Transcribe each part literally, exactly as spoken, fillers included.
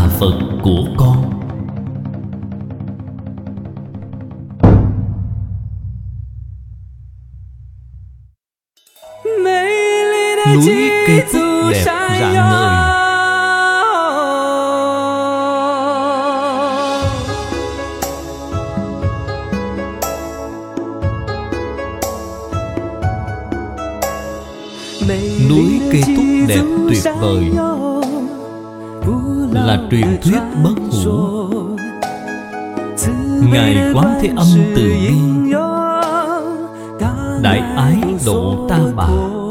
là Phật của con. Núi cây cúc đẹp rạng ngời, núi cây túc đẹp tuyệt vời, là truyền thuyết bất hủ. Ngài Quán Thế Âm từ bi, đại ái độ ta bà.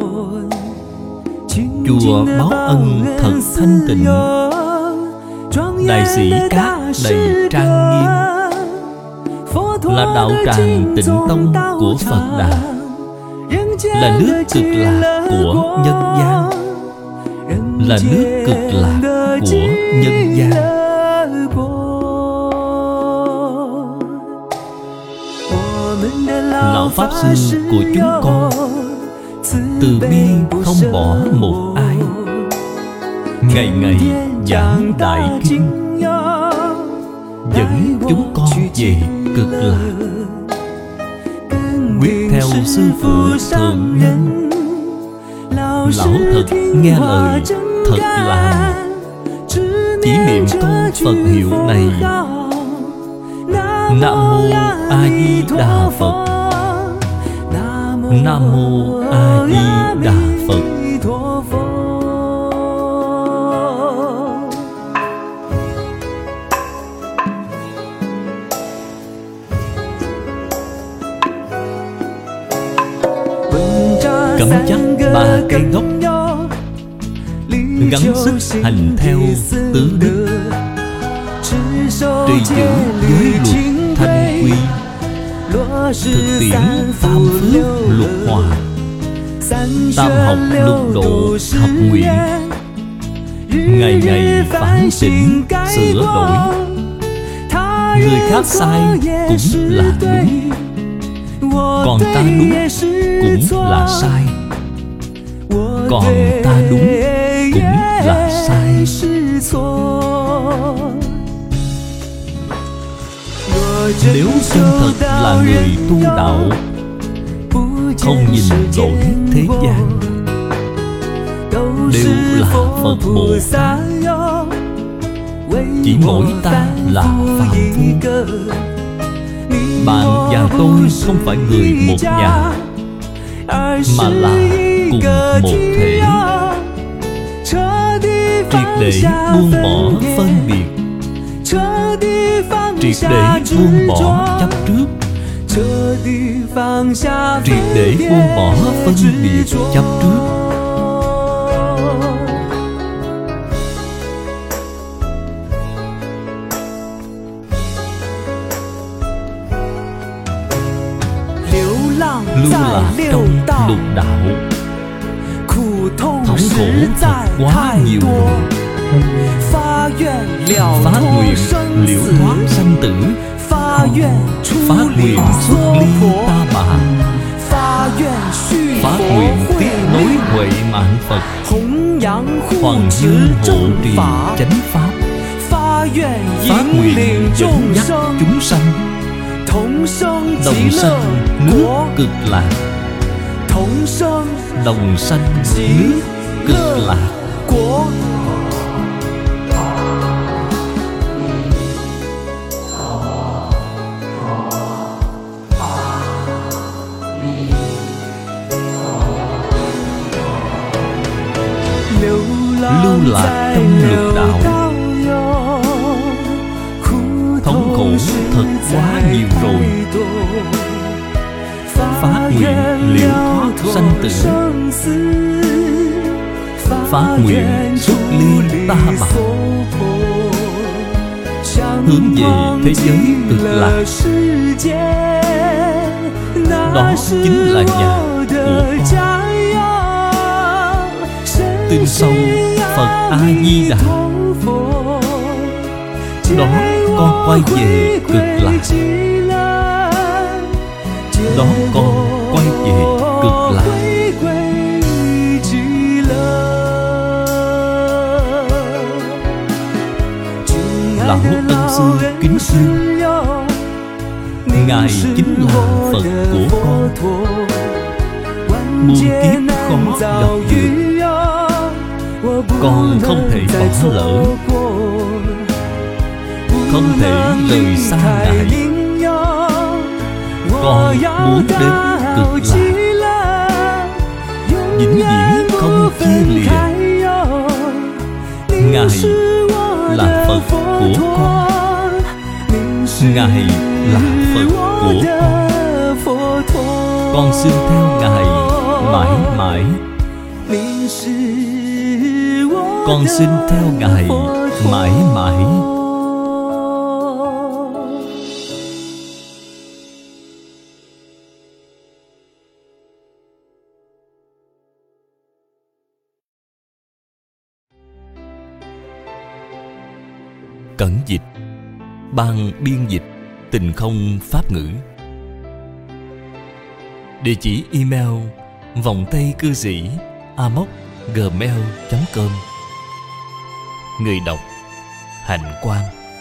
Chùa Báo Ân thật thanh tịnh, đại sĩ cát đầy trang nghiêm, là đạo tràng Tịnh Tông của Phật Đà, là nước cực lạc của nhân gian, là nước cực lạc của nhân gian. Lão Pháp Sư của chúng con từ bi không bỏ một ai, ngày ngày giảng đại kinh, dẫn chúng con về cực lạc. Quyết theo sư phụ thượng nhân, lão thật nghe lời thật làm, chỉ niệm câu Phật hiệu này: Nam Mô A Di Đà Phật, Nam Mô A Di Đà Phật. Cắm chắc ba cây gốc, gắng sức hành theo tứ đức, trì giữ giới luật thanh quy, thực tiễn tam phước lục hòa, tam học lục độ thập nguyện, ngày ngày phản tỉnh sửa đổi. Người khác sai cũng là đúng, còn ta đúng cũng là sai, còn ta đúng cũng là sai. Nếu chân thật là người tu đạo, không nhìn lỗi thế gian, đều là Phật Bồ Tát, chỉ mỗi ta là phàm phu. Bạn và tôi không phải người một nhà, mà là cùng một thể. Triệt để buông bỏ phân biệt, triệt để buông bỏ chấp trước, triệt để buông bỏ phân biệt chấp trước. Lưu lạc trong lục đạo, thống khổ thật quá nhiều rồi. Phát nguyện liễu thoát sanh tử, phát nguyện xuất ly ta bà, phát nguyện tiếp nối huệ mạng Phật, hoàng dương hộ trì chánh pháp, phát nguyện dẫn dắt chúng sanh đồng sanh nước cực lạc, đồng sanh nước cực lạc. Lưu lạc trong lục đạo, thống khổ thật quá nhiều rồi. Phát nguyện liễu thoát sanh tử, phát nguyện xuất ly ta bà, hướng về thế giới cực lạc. Đó chính là nhà của con. Tin sâu Phật A Di Đà, đó con quay về cực lạc, đó con quay về cực lạc. lão ân sư kính yêu. Ngài chính là Phật của con. Muôn kiếp khó gặp được, con không thể bỏ lỡ, không thể rời xa Ngài. Con muốn đến cực lạc, vĩnh viễn không chia lìa. Ngài là Phật của con, Ngài là Phật của con. Con xin theo Ngài mãi mãi. Con xin theo Ngài mãi mãi. Cẩn dịch, Ban biên dịch Tình Không Pháp ngữ. Địa chỉ email vòng tay cư sĩ a m o c gmail chấm com. Người đọc Hạnh Quang.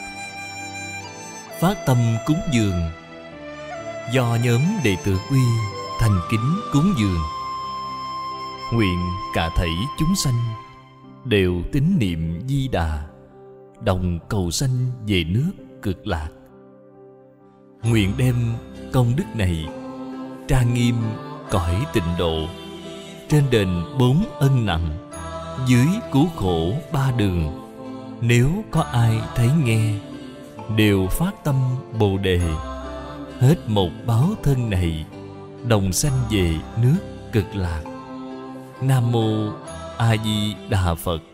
Phát tâm cúng dường do nhóm đệ tử Quy thành kính cúng dường. Nguyện cả thảy chúng sanh đều tín niệm Di Đà, đồng cầu sanh về nước Cực Lạc. Nguyện đem công đức này trang nghiêm cõi tịnh độ, trên đền bốn ân nặng, dưới cứu khổ ba đường. Nếu có ai thấy nghe, đều phát tâm Bồ Đề, hết một báo thân này, đồng sanh về nước Cực Lạc. Nam mô A Di Đà Phật.